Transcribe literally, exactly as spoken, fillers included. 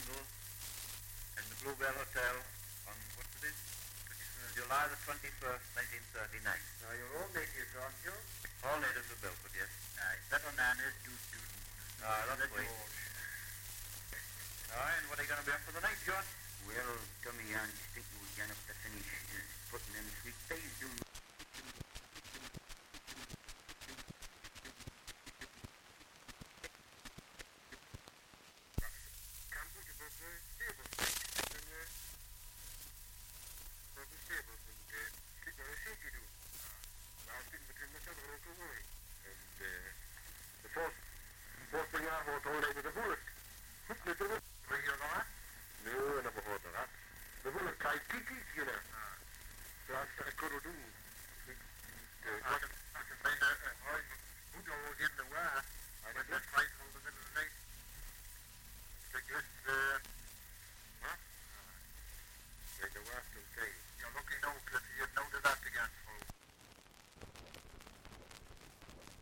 Jungle in the Bluebell Hotel on, what's it? July the twenty-first, nineteen thirty-nine. Now, you're all natives, aren't you? All natives of Belford, yes. Aye, better manners, do do. Ah, that's great. All right, and what are you going to be up for the night, John? Well, Tommy, I just think we're going to have to finish uh, putting them sweet peas down. No, I never heard of that. The one of Taititis, you know. Ah. That's a good do.